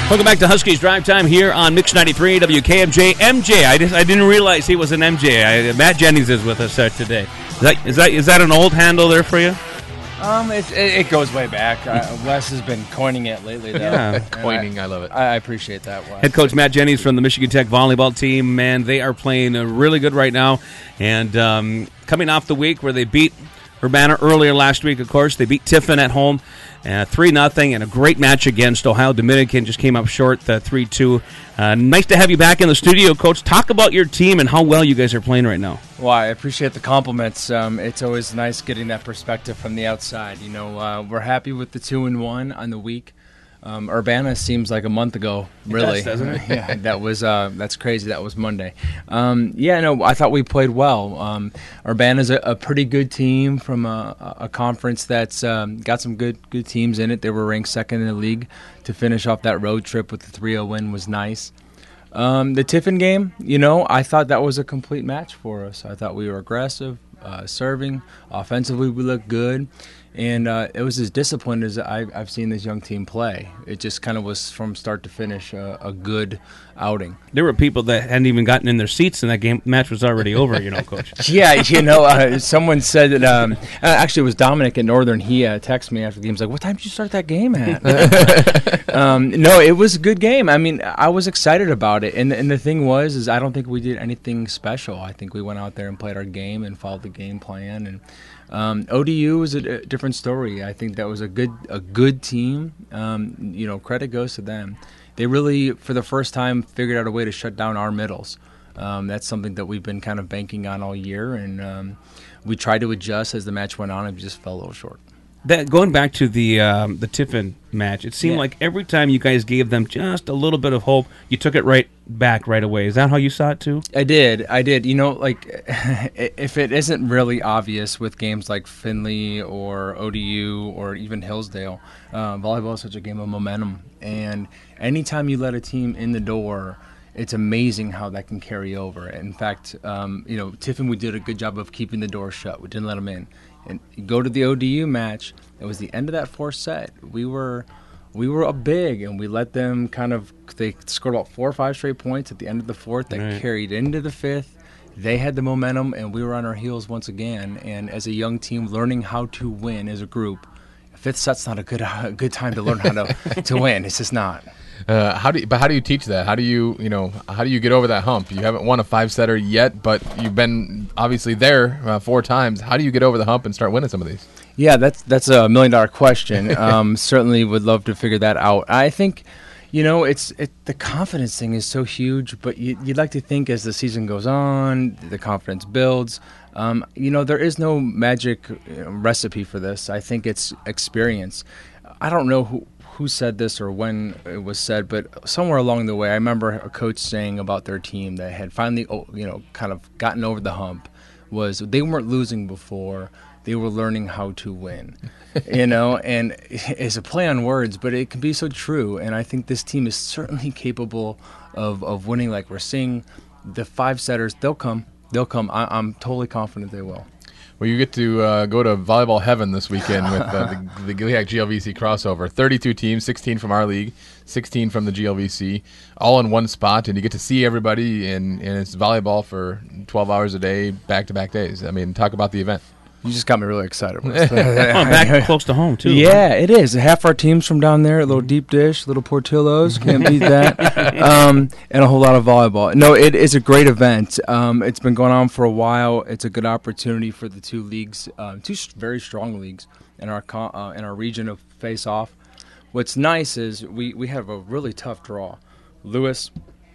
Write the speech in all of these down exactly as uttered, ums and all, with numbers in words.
Welcome back to Huskies Drive Time here on Mix ninety-three W K M J. M J, I, just, I didn't realize he was an M J. I, Matt Jennings is with us uh, today. Is that, is that is that an old handle there for you? Um, it, it, it goes way back. Uh, Wes has been coining it lately, though. Yeah. Coining, I, I love it. I, I appreciate that, Wes. Head coach Matt Jennings from the Michigan Tech volleyball team, man, they are playing uh, really good right now. And um, coming off the week where they beat Urbana earlier last week, of course, they beat Tiffin at home. Uh, three nothing, and a great match against Ohio Dominican. Just came up short, uh, three two. Uh, nice to have you back in the studio, Coach. Talk about your team and how well you guys are playing right now. Well, I appreciate the compliments. Um, it's always nice getting that perspective from the outside. You know, uh, we're happy with the two and one on the week. Um, Urbana seems like a month ago, really. It does, doesn't it? Yeah, that was uh, that's crazy. That was Monday. Um, yeah, no, I thought we played well. Um, Urbana's a, a pretty good team from a, a conference that's um, got some good good teams in it. They were ranked second in the league. To finish off that road trip with the three oh win was nice. Um, the Tiffin game, you know, I thought that was a complete match for us. I thought we were aggressive, uh, serving, offensively we looked good. And uh, it was as disciplined as I, I've seen this young team play. It just kind of was from start to finish a, a good outing. There were people that hadn't even gotten in their seats, and that game match was already over, you know, Coach. Yeah, you know, uh, someone said that, um, uh, actually it was Dominic at Northern. He uh, texted me after the game. He's like, what time did you start that game at? um, no, it was a good game. I mean, I was excited about it. And, and the thing was, is I don't think we did anything special. I think we went out there and played our game and followed the game plan. And Um, O D U was a, a different story. I think that was a good a good team. Um, you know, credit goes to them. They really, for the first time, figured out a way to shut down our middles. Um, that's something that we've been kind of banking on all year, and um, we tried to adjust as the match went on, and we just fell a little short. That going back to the um, the Tiffin match, it seemed Yeah. like every time you guys gave them just a little bit of hope, you took it right back right away. Is that how you saw it too? I did. I did. You know, like, if it isn't really obvious with games like Findlay or O D U or even Hillsdale, uh, volleyball is such a game of momentum. And anytime you let a team in the door, it's amazing how that can carry over. In fact, um, you know, Tiffin, we did a good job of keeping the door shut. We didn't let them in. And you go to the O D U match, it was the end of that fourth set. We were we were up big, and we let them kind of – they scored about four or five straight points at the end of the fourth that Right. carried into the fifth. They had the momentum, and we were on our heels once again. And as a young team, learning how to win as a group, fifth set's not a good a good time to learn how to, to win. It's just not. Uh, how do you, but how do you teach that? How do you, you know, how do you get over that hump? You haven't won a five-setter yet, but you've been obviously there uh, four times. How do you get over the hump and start winning some of these? Yeah, that's that's a million-dollar question. Um, certainly would love to figure that out. I think, you know, it's it, the confidence thing is so huge, but you, you'd like to think as the season goes on, the confidence builds. Um, you know, there is no magic you know, recipe for this. I think it's experience. I don't know who who said this or when it was said, but somewhere along the way, I remember a coach saying about their team that had finally, you know, kind of gotten over the hump was they weren't losing before. They were learning how to win, you know, and it's a play on words, but it can be so true. And I think this team is certainly capable of, of winning. Like we're seeing the five setters, they'll come, they'll come. I, I'm totally confident they will. Well, you get to uh, go to volleyball heaven this weekend with uh, the, the GILEAC G L V C crossover. thirty-two teams, sixteen from our league, sixteen from the G L V C, all in one spot, and you get to see everybody, and, and it's volleyball for twelve hours a day, back-to-back days. I mean, talk about the event. You just got me really excited. Oh, back close to home, too. Yeah, it is. Half our team's from down there, a little deep dish, little Portillo's, can't beat that, um, and a whole lot of volleyball. No, it is a great event. Um, it's been going on for a while. It's a good opportunity for the two leagues, uh, two very strong leagues in our co- uh, in our region of face-off. What's nice is we, we have a really tough draw. Lewis,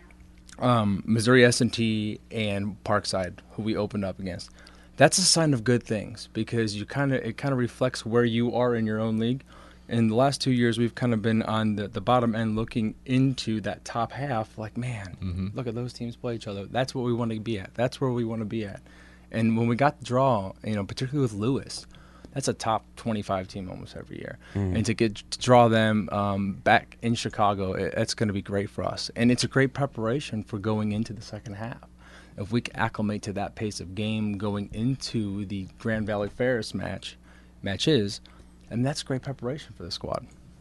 um, Missouri S and T, and Parkside, who we opened up against. That's a sign of good things because you kind of it kind of reflects where you are in your own league. In the last two years, we've kind of been on the, the bottom end looking into that top half like, man, Mm-hmm. look at those teams play each other. That's what we want to be at. That's where we want to be at. And when we got the draw, you know, particularly with Lewis, that's a top twenty-five team almost every year. Mm. And to get to draw them um, back in Chicago, it, it's going to be great for us. And it's a great preparation for going into the second half. If we can acclimate to that pace of game going into the Grand Valley Ferris match, matches, and that's great preparation for the squad.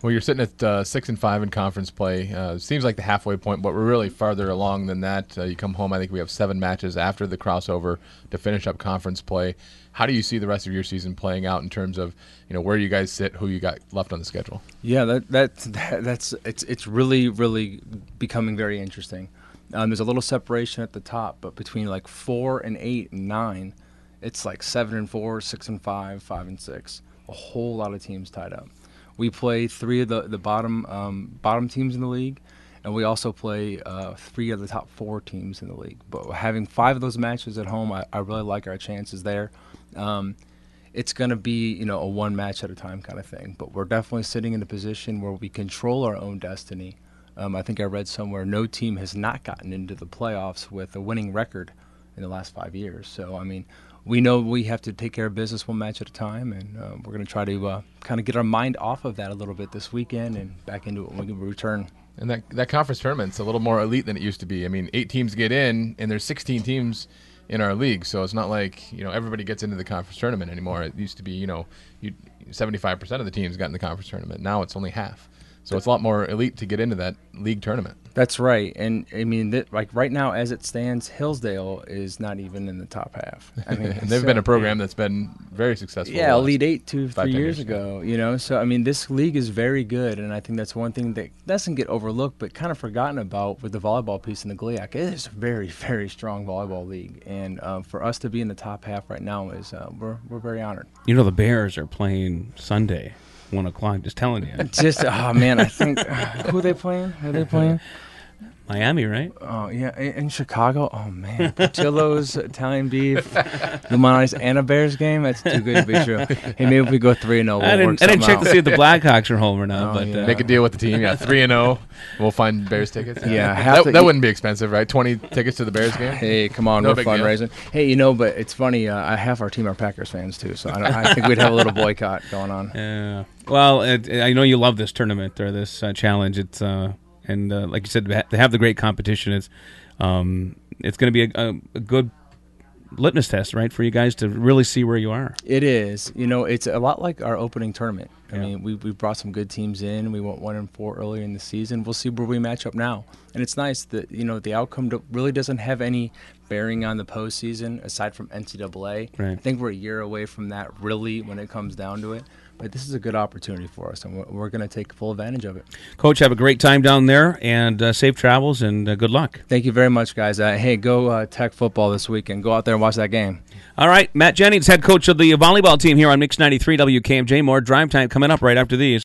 Well, you're sitting at uh, six and five in conference play. Uh, seems like the halfway point, but we're really farther along than that. Uh, you come home, I think we have seven matches after the crossover to finish up conference play. How do you see the rest of your season playing out in terms of, you know, where you guys sit, who you got left on the schedule? Yeah, that, that, that that's it's it's really really becoming very interesting. Um, there's a little separation at the top, but between like four and eight and nine, it's like seven and four, six and five, five and six. A whole lot of teams tied up. We play three of the the bottom um, bottom teams in the league, and we also play uh, three of the top four teams in the league. But having five of those matches at home, I, I really like our chances there. Um, it's going to be, you know, a one match at a time kind of thing. But we're definitely sitting in a position where we control our own destiny. Um, I think I read somewhere no team has not gotten into the playoffs with a winning record in the last five years. So, I mean, we know we have to take care of business one match at a time, and uh, we're going to try to uh, kind of get our mind off of that a little bit this weekend and back into it when we return. And that that conference tournament's a little more elite than it used to be. I mean, eight teams get in, and there's sixteen teams in our league, so it's not like, you know, everybody gets into the conference tournament anymore. It used to be, you know, you, seventy-five percent of the teams got in the conference tournament. Now it's only half. So it's a lot more elite to get into that league tournament. That's right. And, I mean, th- like right now, as it stands, Hillsdale is not even in the top half. I mean, and they've so, been a program that's been very successful. Yeah, Elite Eight two, five, three years years ago, you know. So, I mean, this league is very good, and I think that's one thing that doesn't get overlooked but kind of forgotten about with the volleyball piece in the G L I A C. It is a very, very strong volleyball league, and uh, for us to be in the top half right now is uh, we're we're very honored. You know, the Bears are playing Sunday, one o'clock. Just telling you. Just oh man, I think uh, who are they playing? Are they playing? Miami, right? Oh yeah, in, in Chicago. Oh man, Portillo's Italian beef, Lumani's, and a Bears game. That's too good to be true. Hey, maybe if we go three and zero, we'll I work didn't. I didn't check something to see if the Blackhawks are home or not. Oh, but yeah. uh, Make a deal with the team. Yeah, three and zero. We'll find Bears tickets. Yeah, half that, the- that wouldn't be expensive, right? Twenty tickets to the Bears game. Hey, come on, No we're big deal. fundraising. Hey, you know, but it's funny. Uh, I half our team are Packers fans too, so I, don't, I think we'd have a little boycott going on. Yeah. Well, it, I know you love this tournament or this uh, challenge. It's uh, and uh, like you said, to have the great competition. It's um, it's going to be a, a, a good litmus test, right, for you guys to really see where you are. It is. You know, it's a lot like our opening tournament. I Yeah. mean, we we brought some good teams in. We went one and four earlier in the season. We'll see where we match up now. And it's nice that, you know, the outcome do- really doesn't have any bearing on the postseason aside from N C double A. Right. I think we're a year away from that really when it comes down to it. But this is a good opportunity for us, and we're, we're going to take full advantage of it. Coach, have a great time down there, and uh, safe travels, and uh, good luck. Thank you very much, guys. Uh, hey, go uh, Tech football this weekend. Go out there and watch that game. All right, Matt Jennings, head coach of the volleyball team here on Mix ninety-three W K M J. More Drive Time coming up right after these.